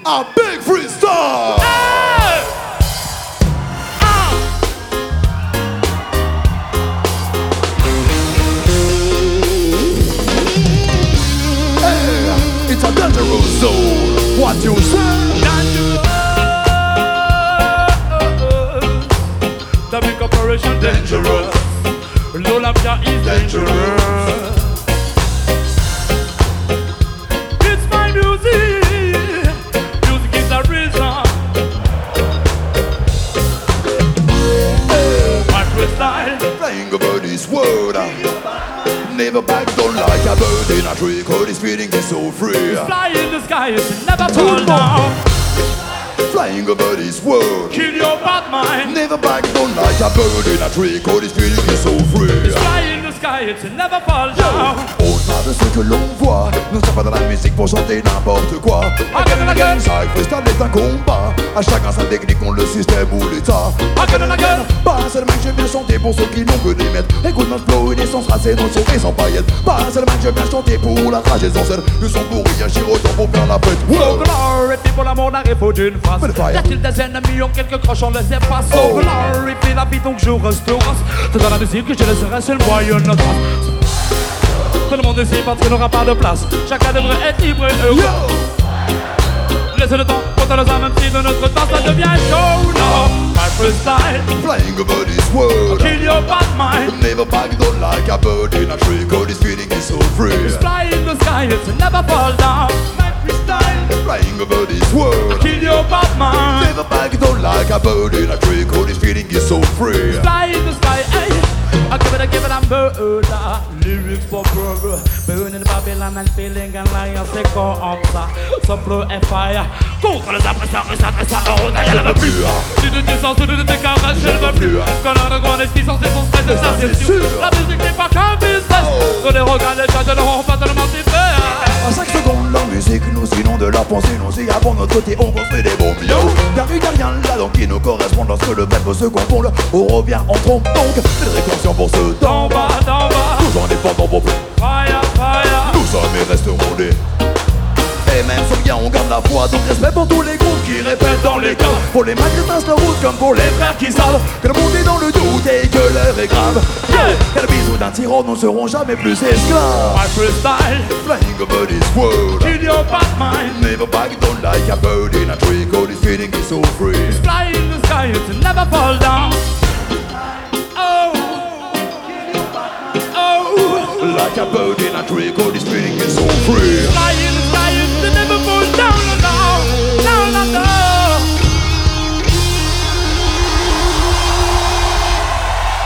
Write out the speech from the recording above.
A big freestyle. Hey! Hey, it's a dangerous zone. What you say? Dangerous. The big operation dangerous. L'Olympia is dangerous. It's my music. Music is the reason. My freestyle. Flying over this world. Never back down like a bird in a tree. Cause this feeling is so free. Fly in the sky, it never fall down. Flying over this world. Kill your bad mind. Never back down like a bird in a tree. Cause this feeling is so free. Fly in the sky, it never fall down. Au-delà de ce que l'on voit, nous sommes pas dans la musique pour chanter n'importe quoi. Again and again, chaque freestyle est un combat. À chacun sa technique, on le système ou l'état. Again and again, pas un seul mec, je viens chanter pour ceux qui n'ont que des mètres. Écoute notre flow, une essence racée, notre son et sans paillettes. Pas un seul mec, je viens chanter pour la rage essentielle. Le son pour réagir autant pour faire la fête. So glory, pour l'amour n'arrive faut d'une face. Y a-t-il des ennemis ont quelques croches, on le sait pas. So glory, fais la vie donc je resterai. C'est dans la musique que je laisserai seul moyen de notre race. Tout le monde ici parce qu'il n'aura pas de place. Chacun devrait être libre et heureux. Laissez le temps pour dans un même si de notre temps ça devient show. No, my freestyle. Flying over this world. Kill your bad mind. Never back down like a bird in a tree. Cause this feeling is so free. Fly in the sky, it never fall down. My freestyle. Flying over this world. Kill your bad mind. Never back down like a bird in a tree. Cause this feeling is so free. Fly in the sky, hey. I give it, I'm murder. Lyrics for burger. Burning in Babylon and feeling and lying. C'est comme ça. Son flow est fire. Contre les impresseurs, ça, on ne veut plus. Tu ne te sens, tu ne te caresses, je ne veux plus. Quand on regarde les skis, c'est son stress, ça c'est sûr. La musique n'est pas qu'un business. Quand les regards, les gens ne l'auront pas tellement différent. À chaque seconde, la musique nous inonde de la pensée. Nous y avons notre côté, on construit des bombes. Yo, y'a rien là-dedans qui nous correspond. Lorsque le verbe se confond, on revient en trompe. Donc, c'est une récursion pour ceux d'en bas, tous en défendant vos plans. Fire, fire. Nous sommes et resterons des. Et même sans bien on garde la foi. Donc respect pour tous les groupes qui répètent dans les cas. Pour les mecs qui passent la route comme pour les frères qui savent que le monde est dans le doute et que l'heure est grave. Et le bisou d'un tyran, nous ne serons jamais plus esclaves. My freestyle. Flying over this world. Kill your bad mind. Never back down like a bird in a tree. Cause this feeling is so free. Fly in the sky, it never fall down. Oh, Like a bird in a tree. Cause this feeling is so free. fly in the